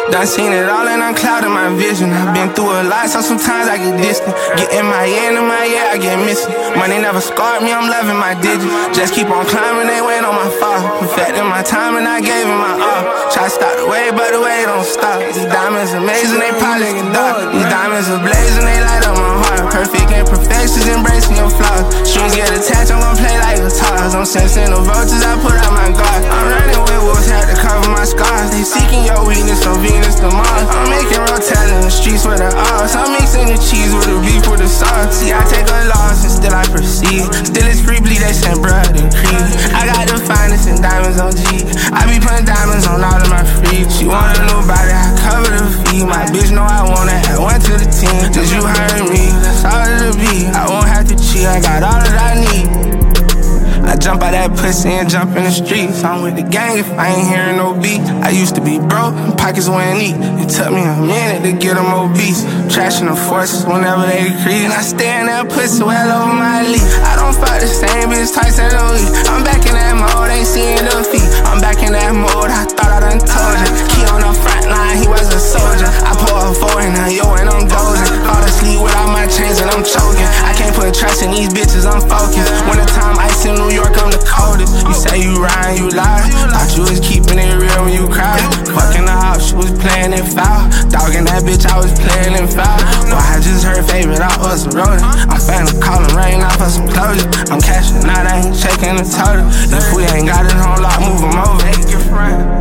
Done seen it all and unclouded my vision. I've been through a lot, so sometimes I get distant. Get in my ear and in my ear, I get missing. Money never scarred me, I'm loving my digits. Just keep on climbing, they wait on my fall. Perfecting my time and I gave it my all. Try to stop the wave, but the wave don't stop. These diamonds amazing, they probably get dark. These diamonds are blazing, they light up my heart. Perfect imperfections, embracing your flaws. Strings get attached, I'm gon' play like guitars. I'm sensing the vultures, I put out my guard. I'm running with wolves, had to cover my scars. They seeking your weakness from Venus to Mars. I'm making real talent in the streets with the odds. I'm mixing the cheese with the beef with the sauce. See, I take a loss and still I proceed. Still it's free bleed, they send bruh to Creed. I got the finest and diamonds on G. I be putting diamonds on all of my free. She want a new body, I cover the fee. My bitch know I wanna add one to the team. Just you heard me, that's all it'll be. I won't have to cheat, I got all that I need. I jump out that pussy and jump in the streets. I'm with the gang if I ain't hearing no beat. I used to be broke, pockets wouldn't eat. It took me a minute to get them obese. Trashing the forces whenever they decrease. And I stay in that pussy well over my elite. I don't fuck the same bitch twice in a week. I'm back in that mode, ain't seeing defeat. I'm back in that mode, I thought I done told ya. Key on the front line, he was a soldier. I pour a four in a yo and I'm dozing. Fall asleep without my chains and I'm choking. I can't put trust in these bitches, I'm focused. Wintertime ice in New York, I'm the coldest. You say you riding, you lie. Thought you was keeping it real when you cried. Fucking the house, she was playing it foul. Dogging that bitch, I was playing it foul. Boy, I just heard favorite, I was rolling. I'm finna call him right now for some closure. I'm cashing out, I ain't checking the total. If we ain't got it on lock, move him over. Make your friend.